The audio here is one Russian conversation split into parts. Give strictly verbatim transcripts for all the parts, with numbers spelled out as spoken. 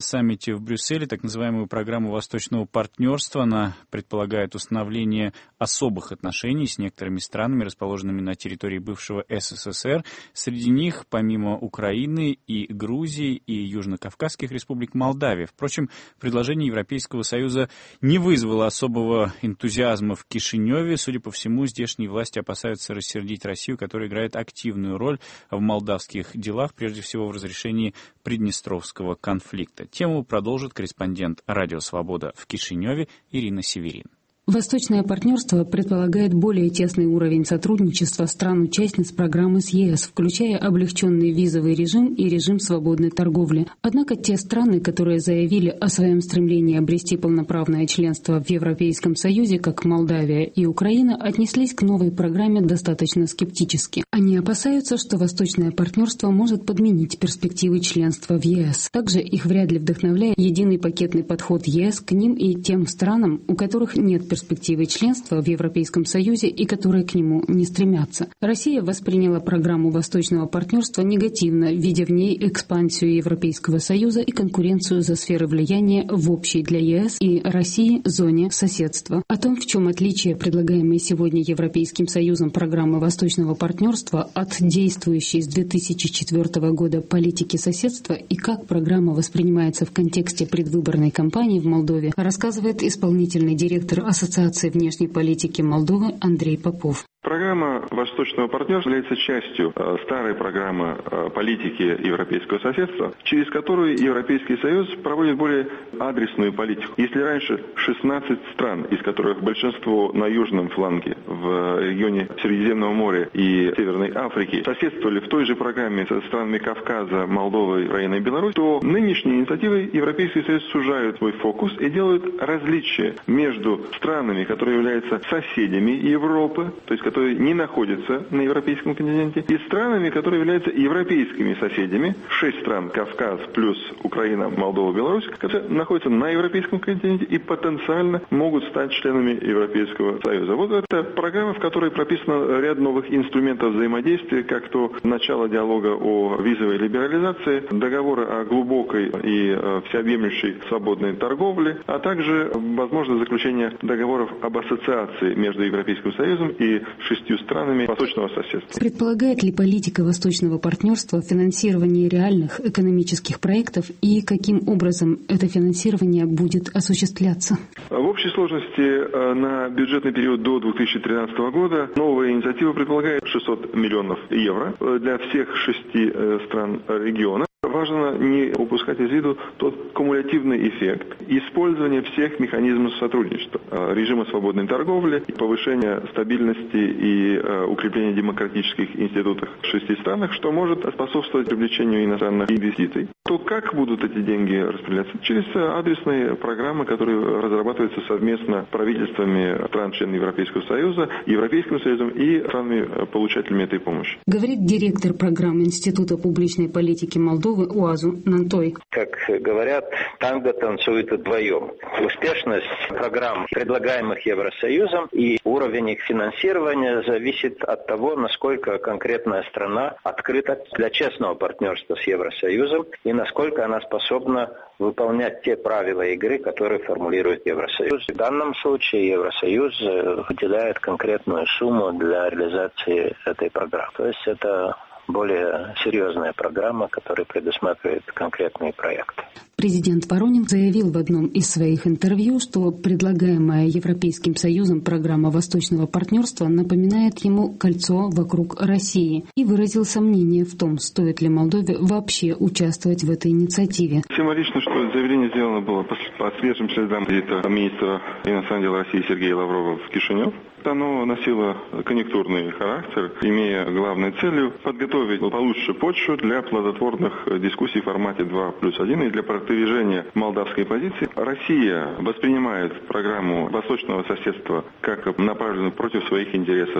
саммите в Брюсселе так называемую программу Восточного партнерства. Она предполагает установление особых отношений с некоторыми странами, расположенными на территории бывшего СССР. Среди них, помимо Украины и Грузии и Южно-Кавказских республик, Молдавия. Впрочем, предложение Европейского Союза не вызвало особого энтузиазма в Кишиневе. Судя по всему, здешние власти опасаются рассердить Россию, которая играет активную роль в молдавских делах, прежде всего в разрешении Приднестровского конфликта. Тему продолжит корреспондент «Радио Свобода» в Кишиневе Ирина Северин. Восточное партнерство предполагает более тесный уровень сотрудничества стран-участниц программы с ЕС, включая облегченный визовый режим и режим свободной торговли. Однако те страны, которые заявили о своем стремлении обрести полноправное членство в Европейском Союзе, как Молдавия и Украина, отнеслись к новой программе достаточно скептически. Они опасаются, что восточное партнерство может подменить перспективы членства в ЕС. Также их вряд ли вдохновляет единый пакетный подход ЕС к ним и тем странам, у которых нет перспективы перспективы членства в Европейском Союзе и которые к нему не стремятся. Россия восприняла программу Восточного партнерства негативно, видя в ней экспансию Европейского Союза и конкуренцию за сферы влияния в общей для ЕС и России зоне соседства. О том, в чем отличие предлагаемой сегодня Европейским Союзом программы Восточного партнерства от действующей с две тысячи четвёртого года политики соседства и как программа воспринимается в контексте предвыборной кампании в Молдове, рассказывает исполнительный директор Ассоциации Ассоциации внешней политики Молдовы Андрей Попов. Программа Восточного партнерства является частью э, старой программы э, политики европейского соседства, через которую Европейский Союз проводит более адресную политику. Если раньше шестнадцать стран, из которых большинство на южном фланге, в регионе Средиземного моря и Северной Африки, соседствовали в той же программе со странами Кавказа, Молдовы, Украины и Беларуси, то нынешние инициативы Европейский Союз сужают свой фокус и делают различия между странами, которые являются соседями Европы, то есть которые не находятся на европейском континенте, и странами, которые являются европейскими соседями, шесть стран, Кавказ плюс Украина, Молдова, Беларусь, которые находятся на европейском континенте и потенциально могут стать членами Европейского Союза. Вот это программа, в которой прописано ряд новых инструментов взаимодействия, как то начало диалога о визовой либерализации, договора о глубокой и всеобъемлющей свободной торговле, а также возможность заключения договоров об ассоциации между Европейским Союзом и шестью странами восточного соседства. Предполагает ли политика восточного партнерства финансирование реальных экономических проектов и каким образом это финансирование будет осуществляться? В общей сложности на бюджетный период до две тысячи тринадцатого года новая инициатива предполагает шестьсот миллионов евро для всех шести стран региона. Важно не упускать из виду тот кумулятивный эффект использования всех механизмов сотрудничества, режима свободной торговли, повышения стабильности и укрепления демократических институтов в шести странах, что может способствовать привлечению иностранных инвестиций. То как будут эти деньги распределяться? Через адресные программы, которые разрабатываются совместно правительствами стран-членов Европейского Союза, Европейским Союзом и странами-получателями этой помощи. Говорит директор программы Института публичной политики Молдовы УАЗу Нантой. Как говорят, танго танцует вдвоем. Успешность программ, предлагаемых Евросоюзом, и уровень их финансирования зависит от того, насколько конкретная страна открыта для честного партнерства с Евросоюзом и насколько она способна выполнять те правила игры, которые формулирует Евросоюз. В данном случае Евросоюз выделяет конкретную сумму для реализации этой программы. То есть это более серьезная программа, которая предусматривает конкретные проекты. Президент Воронин заявил в одном из своих интервью, что предлагаемая Европейским Союзом программа Восточного партнерства напоминает ему кольцо вокруг России и выразил сомнение в том, стоит ли Молдове вообще участвовать в этой инициативе. Символично, что заявление сделано было по, по свежим следам визита министра иностранных дел России Сергея Лаврова в Кишинев. Оно носило конъюнктурный характер, имея главной целью подготовить получше почву для плодотворных дискуссий в формате два плюс один и для продвижения молдавской позиции. Россия воспринимает программу восточного соседства как направленную против своих интересов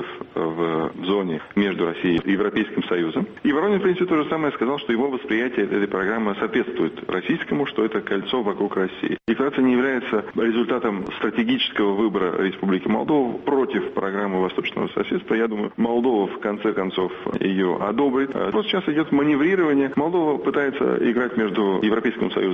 в зоне между Россией и Европейским Союзом. И Воронин, в принципе, то же самое сказал, что его восприятие этой программы соответствует российскому, что это кольцо вокруг России. Декларация не является результатом стратегического выбора Республики Молдова против программы восточного соседства. Я думаю, Молдова в конце концов ее одобрит. Просто сейчас идет маневрирование. Молдова пытается играть между Европейским Союзом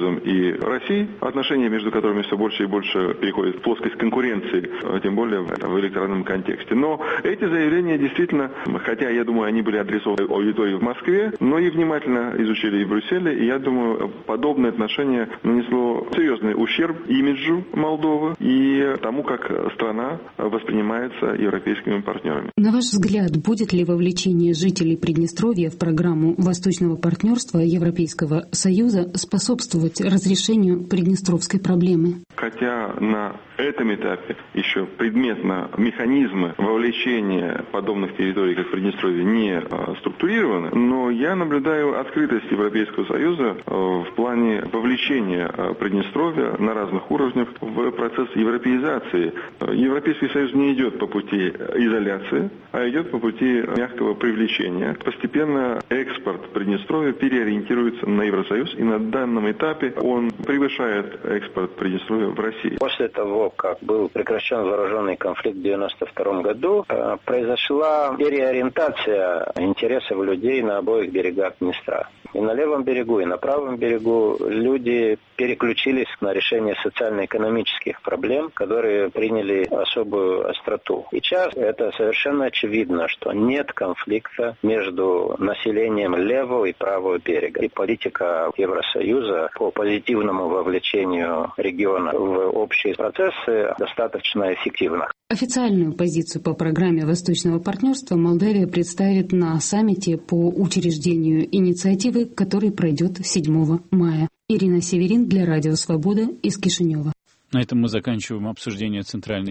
Союзом и Россией, отношения между которыми все больше и больше переходят в плоскость конкуренции, тем более в электоральном контексте. Но эти заявления действительно, хотя, я думаю, они были адресованы аудитории в Москве, но и внимательно изучили и в Брюсселе, и я думаю, подобное отношение нанесло серьезный ущерб имиджу Молдовы и тому, как страна воспринимается европейскими партнерами. На ваш взгляд, будет ли вовлечение жителей Приднестровья в программу Восточного партнерства Европейского Союза способствовать разрешению приднестровской проблемы? Хотя на этом этапе еще предметно механизмы вовлечения подобных территорий, как Приднестровье, не структурированы, но я наблюдаю открытость Европейского Союза в плане вовлечения Приднестровья на разных уровнях в процесс европеизации. Европейский Союз не идет по пути изоляции, а идет по пути мягкого привлечения. Постепенно экспорт Приднестровья переориентируется на Евросоюз, и на данном этапе он превышает экспорт Приднестровья в России. После того, как был прекращен вооруженный конфликт в девяносто втором году, произошла переориентация интересов людей на обоих берегах Днестра. И на левом берегу, и на правом берегу люди переключились на решение социально-экономических проблем, которые приняли особую остроту. И сейчас это совершенно очевидно, что нет конфликта между населением левого и правого берега. И политика Евросоюза по позитивному вовлечению региона в общие процессы достаточно эффективна. Официальную позицию по программе Восточного партнерства Молдавия представит на саммите по учреждению инициативы, который пройдет седьмого мая. Ирина Северин для Радио Свобода из Кишинева. На этом мы заканчиваем обсуждение центральной